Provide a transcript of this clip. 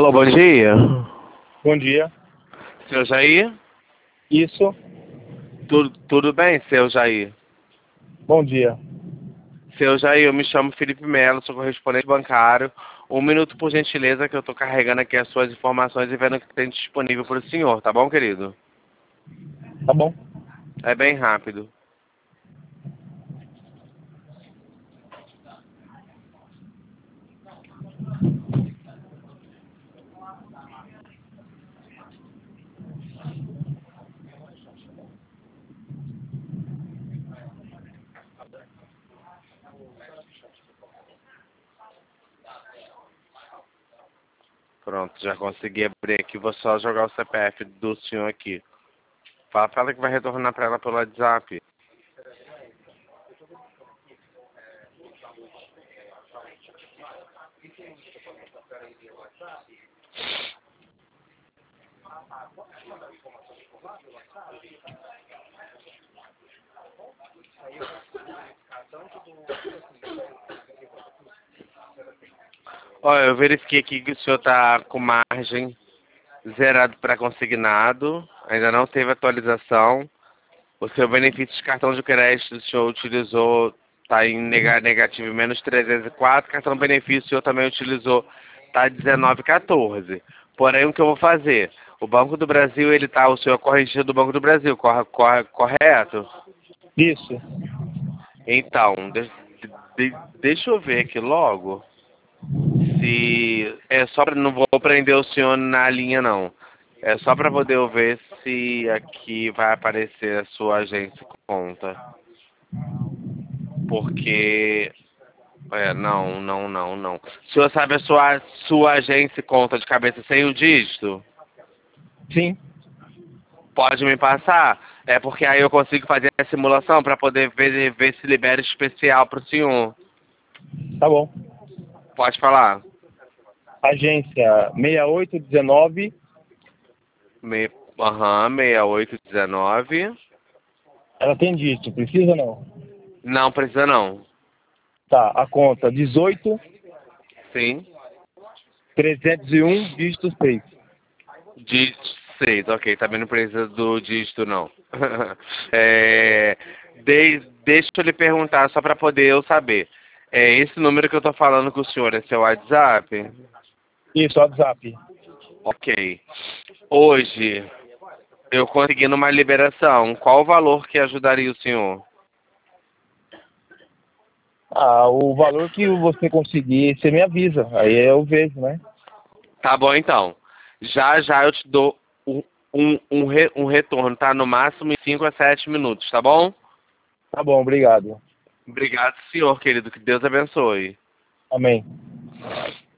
Alô, bom dia. Bom dia. Seu Jair? Isso. Tudo bem, seu Jair? Bom dia. Seu Jair, eu me chamo Felipe Melo, sou correspondente bancário. Um minuto, por gentileza, que eu estou carregando aqui as suas informações e vendo o que tem disponível para o senhor, tá bom, querido? Tá bom. É bem rápido. Pronto, já consegui abrir aqui. Vou só jogar o CPF do senhor aqui. Fala que vai retornar para ela pelo WhatsApp. Olha, eu verifiquei aqui que o senhor está com margem zerado para consignado. Ainda não teve atualização. O seu benefício de cartão de crédito o senhor utilizou, está em negativo menos 304. Cartão de benefício o senhor também utilizou, está 1914. Porém, o que eu vou fazer? O Banco do Brasil, ele tá, o senhor é corrigir do Banco do Brasil, correto? Isso. Então, deixa eu ver aqui logo. Se é só para, não vou prender o senhor na linha não. É só para poder eu ver se aqui vai aparecer a sua agência conta. Porque não. O senhor sabe a sua agência e conta de cabeça sem o dígito? Sim. Pode me passar? É porque aí eu consigo fazer a simulação para poder ver se libera especial para o senhor. Tá bom. Pode falar? Agência 6819. 6819. Ela tem dígito. Precisa ou não? Não, precisa não. Tá. A conta 18 Sim. 301 dígito 6. Dígito 6, ok. Também não precisa do dígito não. Deixa eu lhe perguntar só para poder eu saber. É esse número que eu tô falando com o senhor, é seu WhatsApp? Isso, WhatsApp. Ok. Hoje, eu conseguindo uma liberação, qual o valor que ajudaria o senhor? Ah, o valor que você conseguir, você me avisa. Aí eu vejo, né? Tá bom, então. Já eu te dou um retorno, tá? No máximo em 5 a 7 minutos, tá bom? Tá bom, obrigado. Obrigado, senhor, querido. Que Deus abençoe. Amém.